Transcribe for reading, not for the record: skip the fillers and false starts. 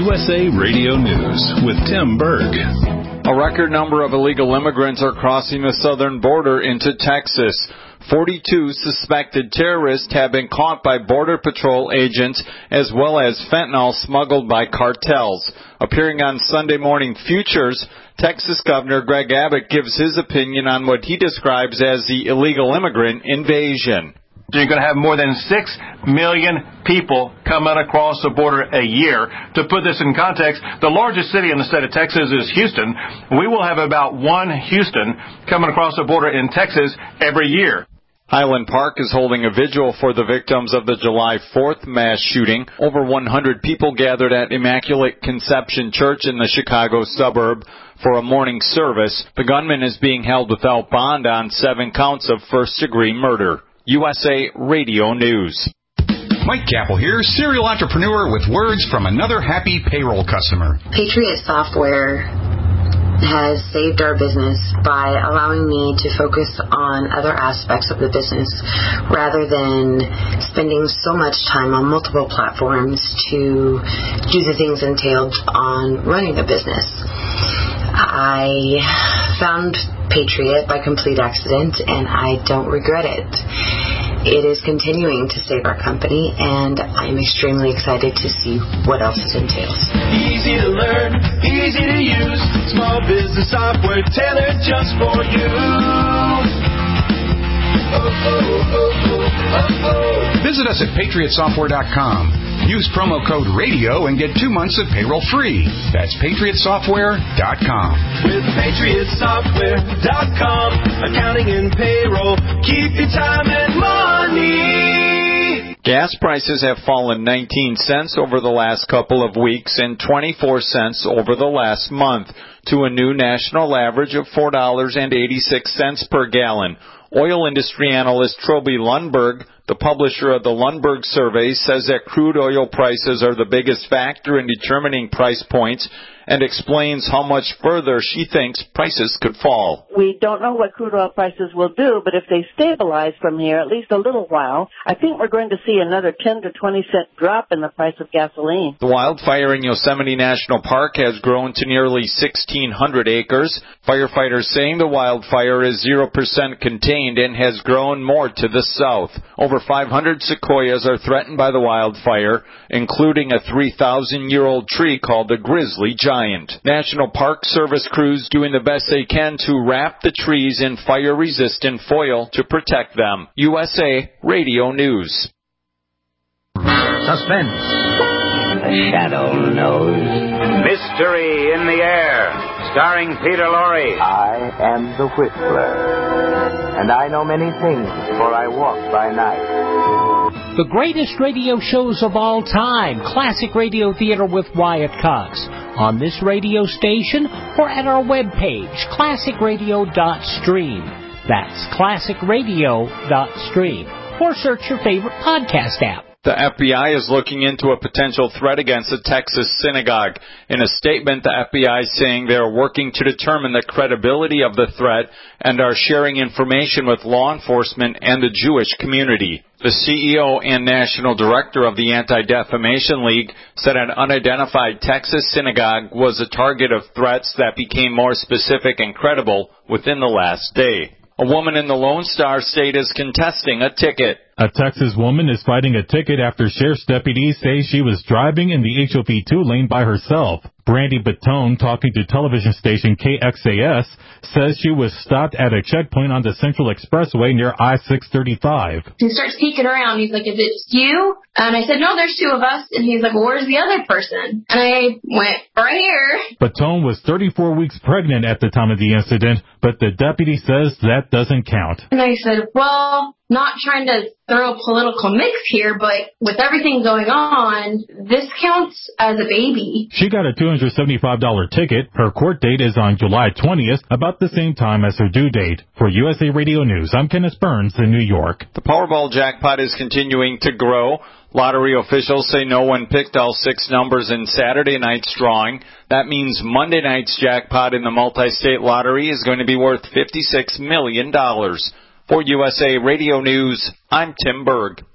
USA Radio News with Tim Berg. A record number of illegal immigrants are crossing the southern border into Texas. 42 suspected terrorists have been caught by Border Patrol agents, as well as fentanyl smuggled by cartels. Appearing on Sunday Morning Futures, Texas Governor Greg Abbott gives his opinion on what he describes as the illegal immigrant invasion. You're going to have more than 6 million people coming across the border a year. To put this in context, the largest city in the state of Texas is Houston. We will have about one Houston coming across the border in Texas every year. Highland Park is holding a vigil for the victims of the July 4th mass shooting. Over 100 people gathered at Immaculate Conception Church in the Chicago suburb for a morning service. The gunman is being held without bond on 7 counts of first-degree murder. USA Radio News. Mike Capel here, serial entrepreneur with words from another happy payroll customer. Patriot Software has saved our business by allowing me to focus on other aspects of the business rather than spending so much time on multiple platforms to do the things entailed on running a business. I found Patriot by complete accident, and I don't regret it. It is continuing to save our company, and I'm extremely excited to see what else it entails. Easy to learn, easy to use, small business software tailored just for you. Visit us at patriotsoftware.com. Use promo code RADIO and get 2 months of payroll free. That's patriotsoftware.com. With patriotsoftware.com, accounting and payroll, keep your time and money. Gas prices have fallen 19 cents over the last couple of weeks and 24 cents over the last month to a new national average of $4.86 per gallon. Oil industry analyst Troby Lundberg, the publisher of the Lundberg survey, says that crude oil prices are the biggest factor in determining price points and explains how much further she thinks prices could fall. We don't know what crude oil prices will do, but if they stabilize from here at least a little while, I think we're going to see another 10 to 20 cent drop in the price of gasoline. The wildfire in Yosemite National Park has grown to nearly 1,600 acres. Firefighters saying the wildfire is 0% contained and has grown more to the south. Over 500 sequoias are threatened by the wildfire, including a 3,000-year-old tree called the grizzly giant. National Park Service crews doing the best they can to wrap the trees in fire-resistant foil to protect them. USA Radio News. Suspense. The shadow knows. Mystery in the air, starring Peter Lorre. I am the Whistler, and I know many things, for I walk by night. The greatest radio shows of all time, Classic Radio Theater with Wyatt Cox, on this radio station or at our webpage, classicradio.stream. That's classicradio.stream. Or search your favorite podcast app. The FBI is looking into a potential threat against a Texas synagogue. In a statement, the FBI is saying they are working to determine the credibility of the threat and are sharing information with law enforcement and the Jewish community. The CEO and national director of the Anti-Defamation League said an unidentified Texas synagogue was a target of threats that became more specific and credible within the last day. A woman in the Lone Star State is contesting a ticket. A Texas woman is fighting a ticket after sheriff's deputies say she was driving in the HOV2 lane by herself. Brandy Batone, talking to television station KXAS, says she was stopped at a checkpoint on the Central Expressway near I-635. He starts peeking around. He's like, is it just you? And I said, no, there's 2 of us. And he's like, well, where's the other person? And I went, right here. Batone was 34 weeks pregnant at the time of the incident, but the deputy says that doesn't count. And I said, well, not trying to throw a political mix here, but with everything going on, this counts as a baby. She got a $275 ticket. Her court date is on July 20th, about the same time as her due date. For USA Radio News, I'm Kenneth Burns in New York. The Powerball jackpot is continuing to grow. Lottery officials say no one picked all 6 numbers in Saturday night's drawing. That means Monday night's jackpot in the multi-state lottery is going to be worth $56 million. For USA Radio News, I'm Tim Berg.